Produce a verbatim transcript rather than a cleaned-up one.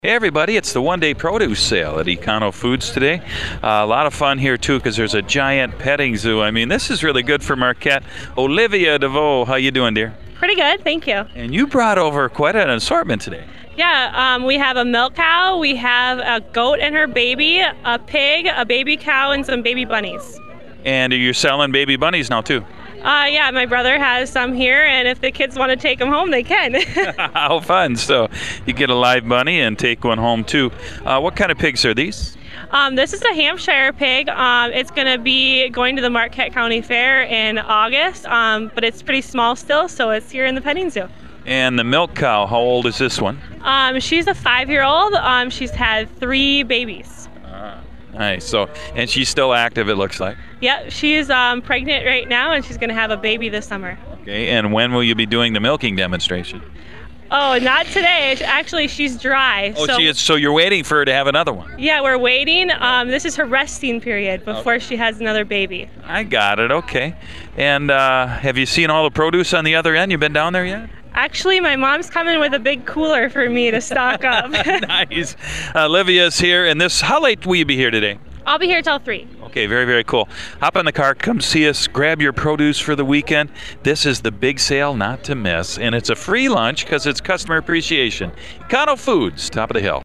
Hey everybody, it's the one-day produce sale at Econo Foods today. Uh, a lot of fun here too because there's a giant petting zoo. I mean, this is really good for Marquette. Olivia DeVoe, how you doing, dear? Pretty good, thank you. And you brought over quite an assortment today. Yeah, um, we have a milk cow, we have a goat and her baby, a pig, a baby cow, and some baby bunnies. And you're selling baby bunnies now too. Uh, yeah, my brother has some here, and if the kids want to take them home, they can. How fun. So you get a live bunny and take one home too. Uh, what kind of pigs are these? Um, this is a Hampshire pig. Um, it's going to be going to the Marquette County Fair in August, um, but it's pretty small still, so it's here in the petting zoo. And the milk cow, how old is this one? Um, she's a five-year-old. Um, she's had three babies. Nice. So, and she's still active, it looks like. Yeah, she's um, pregnant right now, and she's going to have a baby this summer. Okay. And when will you be doing the milking demonstration? Oh, not today. Actually, she's dry. Oh, so, she is. So you're waiting for her to have another one. Yeah, we're waiting. Um, this is her resting period before she has another baby. I got it. Okay. And uh, have you seen all the produce on the other end? You been down there yet? Actually, my mom's coming with a big cooler for me to stock up. Nice. Olivia's here, and this. How late will you be here today? I'll be here till three. Okay, very, very cool. Hop in the car, come see us, grab your produce for the weekend. This is the big sale not to miss, and it's a free lunch because it's customer appreciation. Econo Foods, top of the hill.